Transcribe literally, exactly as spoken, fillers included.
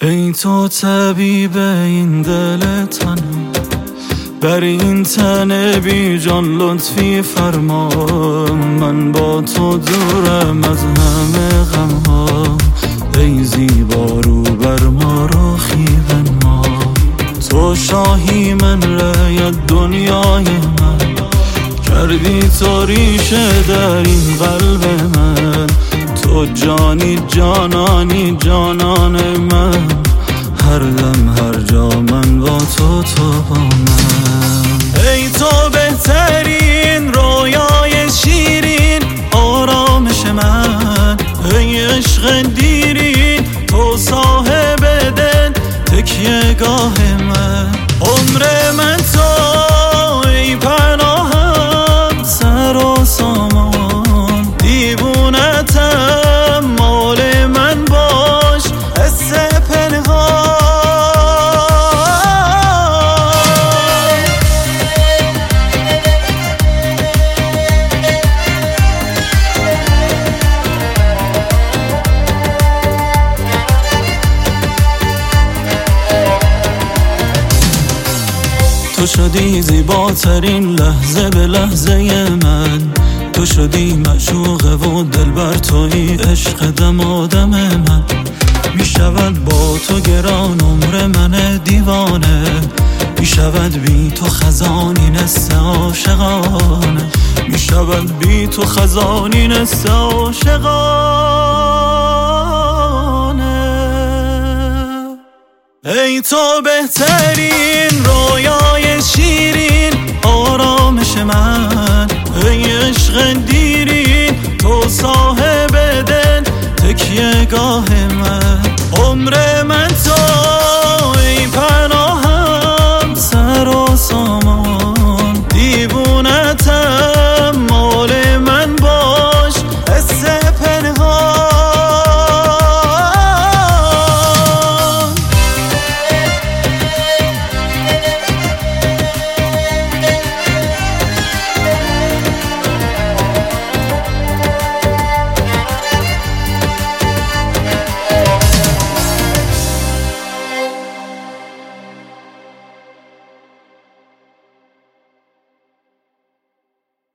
ای تو طبیب این دل تنم، بر این تن بی جان لطفی فرما. من با تو دورم از همه غم ها، ای زیبا رو بر ما رخی بنما. تو شاهی من رأیت دنیای من، کردی تو ریشه در این قلب من. تو جانی جانانی جانان من، هر دم هر جا من با تو تو با من. ای تو بهترین رویای شیرین آرامش من، ای عشق دیرین تو صاحب دل تکیه گاه من. عمر من تو ای پناهم سر و سامان، دیوونتم مال من باش حس پنهان. تو شدی زیباترین لحظه به لحظه من، تو شدی معشوقه و دلبر توی عشق دم آدم من. می شود با تو گران عمر من دیوانه، می شود بی تو خزانی نسته عاشقانه، می شود بی تو خزانی نسته عاشقانه. ای تو بهترین رویای شیرین آرامش من، ای عشق دیرین تو صاحب دل تکیه گاه من.